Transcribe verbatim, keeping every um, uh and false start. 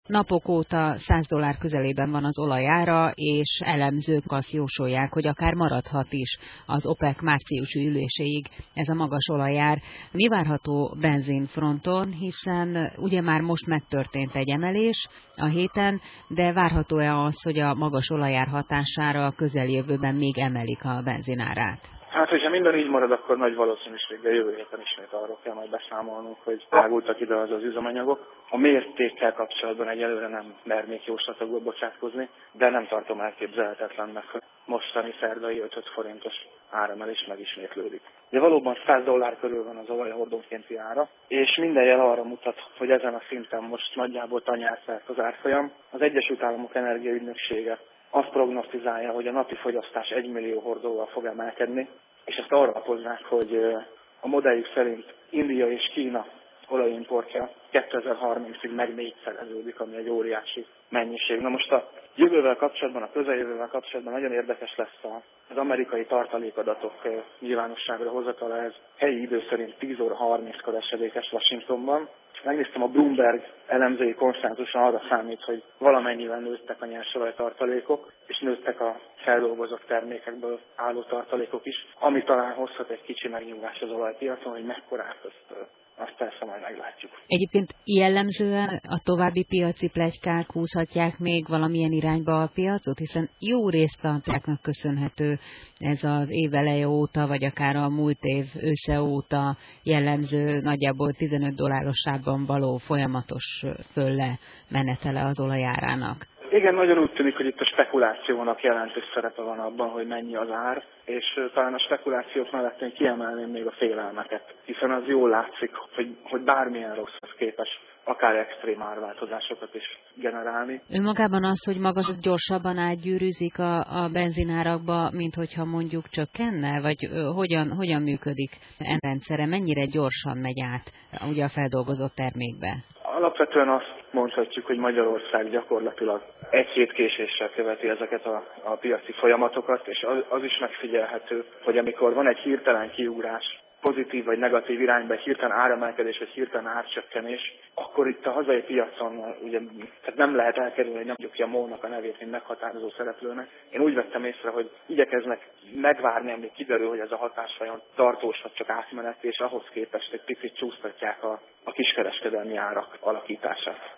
Napok óta száz dollár közelében van az olajára, és elemzők azt jósolják, hogy akár maradhat is az OPEC márciusi üléséig ez a magas olajár. Mi várható benzinfronton, hiszen ugye már most megtörtént egy emelés a héten, de várható-e az, hogy a magas olajár hatására a közeljövőben még emelik a benzinárát? Hát, hogyha minden így marad, akkor nagy valószínűséggel jövő héten ismét arról kell majd beszámolnunk, hogy drágultak ide az az üzemanyagok. A mértékkel kapcsolatban egyelőre nem mernék jóslatokba bocsátkozni, de nem tartom elképzelhetetlennek, hogy mostani szerdai öt forintos áremelés megismétlődik. De valóban száz dollár körül van az olaj hordónkénti ára, és minden jel arra mutat, hogy ezen a szinten most nagyjából tanyárszert az árfolyam. Az Egyesült Államok Energiaügynöksége azt prognosztizálja, hogy a napi fogyasztás egy millió hordóval fog emelkedni, és ezt arra alapozzák, hogy a modelljük szerint India és Kína olajimportja kétezer-harmincig meg négyszereződik, ami egy óriási mennyiség. Na most a jövővel kapcsolatban, a közeljövővel kapcsolatban nagyon érdekes lesz az amerikai tartalékadatok nyilvánosságra hozatala. Ez helyi idő szerint tíz óra harminckor esedékes Washingtonban. Megnéztem, a Bloomberg elemzői konszenzusa arra számít, hogy valamennyivel nőttek a nyersolajtartalékok, és nőttek a feldolgozott termékekből álló tartalékok is, ami talán hozhat egy kicsi megnyugvást az olajpiacon, hogy mekkorát, azt, azt persze majd meglátjuk. Egyébként jellemzően a további piaci pletykák húzhatják még valamilyen irányba a piacot, hiszen jó részt a pletykáknak köszönhető ez az év eleje óta, vagy akár a múlt év ősze óta jellemző nagyjából tizenöt dollárosában való folyamatos fölle menetele az olajárának. Igen, nagyon úgy tűnik, hogy itt a spekulációnak jelentős szerepe van abban, hogy mennyi az ár, és talán a spekulációk mellett én kiemelném még a félelmeket, hiszen az jól látszik, hogy, hogy bármilyen rosszhoz képes akár extrém árváltozásokat is generálni. Önmagában az, hogy magas gyorsabban átgyűrűzik a, a benzinárakba, mint hogyha mondjuk csökkenne, vagy ö, hogyan, hogyan működik a rendszere, mennyire gyorsan megy át ugye a feldolgozott termékbe? Alapvetően azt mondhatjuk, hogy Magyarország gyakorlatilag egy hét késéssel követi ezeket a, a piaci folyamatokat, és az, az is megfigyelhető, hogy amikor van egy hirtelen kiugrás, pozitív vagy negatív irányba, egy hirtelen áremelkedés, vagy hirtelen árcsökkenés, akkor itt a hazai piacon ugye, tehát nem lehet elkerülni, hogy nem tudjuk ki a MOL-nak a nevét, mint meghatározó szereplőnek. Én úgy vettem észre, hogy igyekeznek megvárni, amíg kiderül, hogy ez a hatás vajon tartós, vagy csak átmeneti, és ahhoz képest egy picit csúsztatják a, a kiskereskedelmi árak alakítását.